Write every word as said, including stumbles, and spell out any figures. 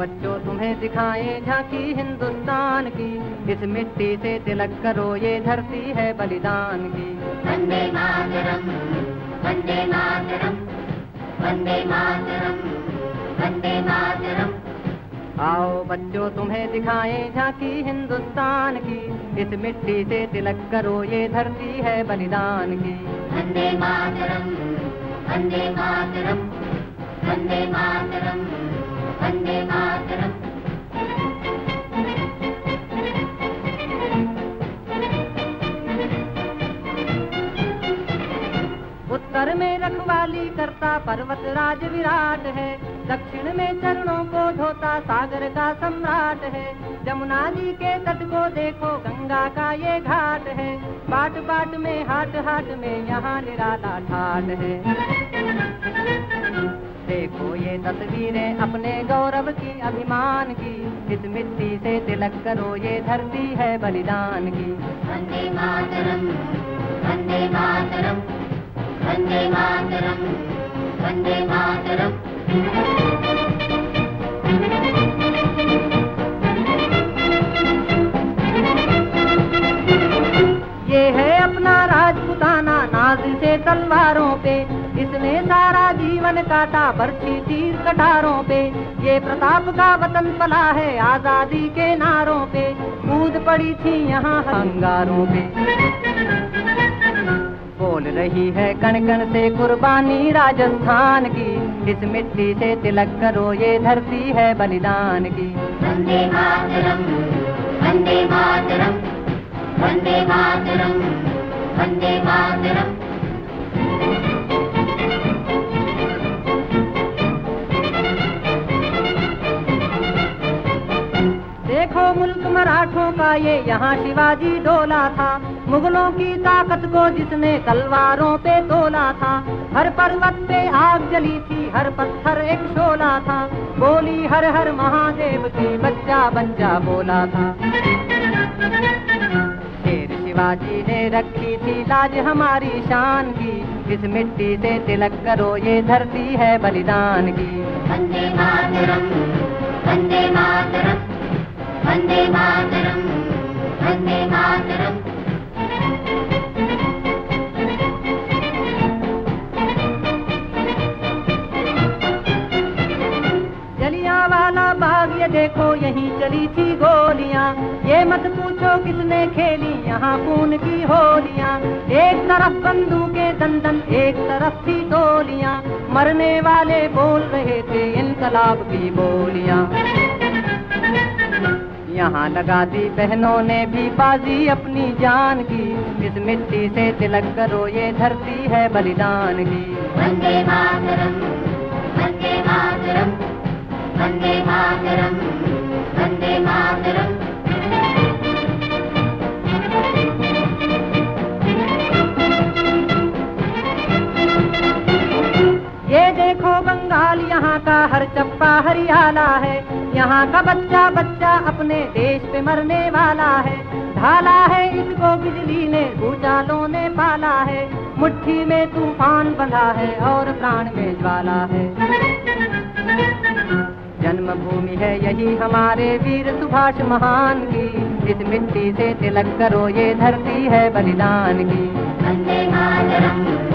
बच्चों तुम्हें दिखाएं झांकी हिंदुस्तान की, इस मिट्टी से तिलक करो ये धरती है बलिदान की। वंदे मातरम, वंदे मातरम, वंदे मातरम, वंदे मातरम। आओ बच्चों तुम्हें दिखाएं झांकी हिंदुस्तान की, इस मिट्टी से तिलक करो ये धरती है बलिदान की। वंदे मातरम, वंदे मातरम, वंदे मातरम, वंदे मातरम। उत्तर में रखवाली करता पर्वत राज विराट है, दक्षिण में चरणों को धोता सागर का सम्राट है। जमुना जी के तट को देखो गंगा का ये घाट है, बाट बाट में हाट हाट में यहाँ निराला ठाट है। देखो ये तस्वीरें अपने गौरव की अभिमान की, इस मिट्टी से तिलक करो ये धरती है बलिदान की। वंदे मातरम, वंदे मातरम, वंदे मातरम, वंदे मातरम। ये है अपना राजपुताना नाज से तलवारों पे, इसने सारा जीवन काटा बरछी तीर कटारों पे। ये प्रताप का वतन पला है आजादी के नारों पे, कूद पड़ी थी यहाँ अंगारों पे। बोल रही है कण कण से कुर्बानी राजस्थान की, इस मिट्टी से तिलक करो ये धरती है बलिदान की। वंदे मातरम, वंदे मातरम, वंदे मातरम, वंदे मातरम। देखो मुल्क मराठों का ये यहाँ शिवाजी डोला था, मुगलों की ताकत को जिसने तलवारों पे तोला था। हर पर्वत पे आग जली थी, हर पत्थर एक शोला था, बोली हर हर महादेव की बच्चा बच्चा बोला था। शेर शिवाजी ने रखी थी लाज हमारी शान की, इस मिट्टी से तिलक करो ये धरती है बलिदान की। वंदे मातरम, वंदे मातरम, वंदे मातरम, वंदे मातरम। जलियांवाला बाग ये देखो यहीं चली थी गोलियां, ये मत पूछो किसने खेली यहाँ खून की होलियां। एक तरफ बंदूकें दंदन एक तरफ थी गोलियां, मरने वाले बोल रहे थे इनकलाब की बोलियां। यहाँ लगा दी बहनों ने भी बाजी अपनी जान की, इस मिट्टी से तिलक करो ये धरती है बलिदान की। वंदे मातरम, वंदे मातरम, वंदे मातरम, वंदे मातरम। ये देखो बंगाल यहाँ का हर चप्पा हरियाला है, यहाँ का बच्चा बच्चा अपने देश पे मरने वाला है। ढाला है इसको बिजली ने भूचालों ने पाला है, मुट्ठी में तूफान बंधा है और प्राण में ज्वाला है। जन्मभूमि है यही हमारे वीर सुभाष महान की, इस मिट्टी से तिलक करो ये धरती है बलिदान की। वंदे मातरम।